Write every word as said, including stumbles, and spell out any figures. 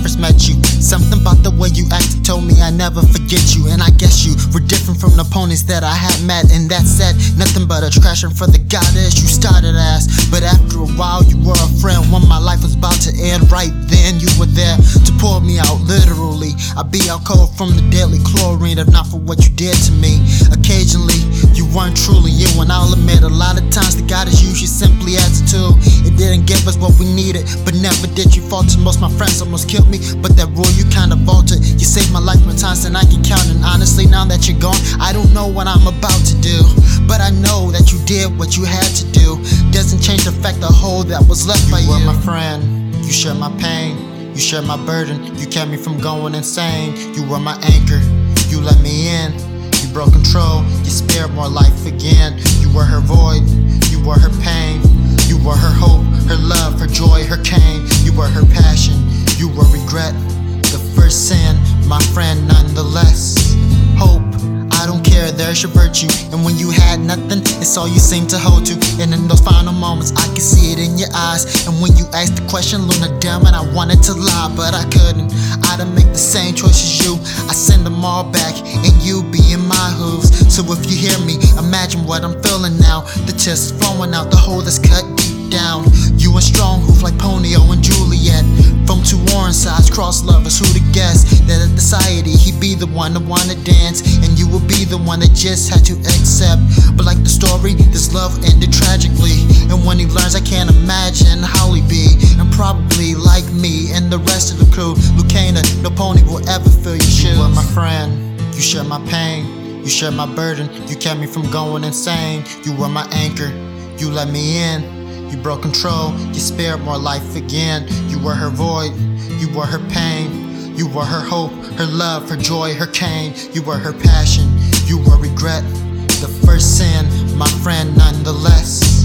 first met you. Something about the way you acted told me I never forget you. And I guess you were different from the ponies that I had met. And that said, nothing but a trashing for the goddess you started as. But after a while you were a friend. When my life was about to end, right then you were there to pour me out, literally. I'd be out cold from the deadly chlorine if not for what you did to me. Occasionally you weren't truly you, and I'll admit a lot of times the goddess used you simply as a tool. It didn't give us what we needed, but never did you falter. Most my friends almost killed me, but that rule you kinda altered. You saved my life more times than I can count, and honestly now that you're gone, I don't know what I'm about to do. But I know that you did what you had to do. Doesn't change the fact the hole that was left by you. You were my friend, you shared my pain, you shared my burden, you kept me from going insane. You were my anchor, you let me in. You broke control, you spared more life again. You were her void, you were her pain. You were her hope, her love, her joy, her cane. You were her passion, you were regret. The first sin, my friend, nonetheless. Hope, I don't care, there's your virtue. And when you had nothing, it's all you seem to hold to. And in those final moments, I can see it in your eyes. And when you asked the question, Luna, damn it, I wanted to lie, but I couldn't. I didn't make the same choice as you. I send them all back, and you be in my hooves. So if you hear me, imagine what I'm feeling now. The tears flowing out, the hole that's cut deep down. You a strong hoof like Ponyo and Juliet. From two orange sides, cross lovers, who to guess that in society he'd be the one to wanna dance, and you would be the one that just had to accept. But like the story, this love ended tragically, and when he learns, I can't imagine how he'd be. And probably like me and the rest of the crew, Lucana, no pony will ever fill your shoes. You were my friend, you shared my pain, you shared my burden, you kept me from going insane. You were my anchor, you let me in. You broke control, you spared more life again. You were her void, you were her pain. You were her hope, her love, her joy, her cane. You were her passion, you were regret. The first sin, my friend, nonetheless.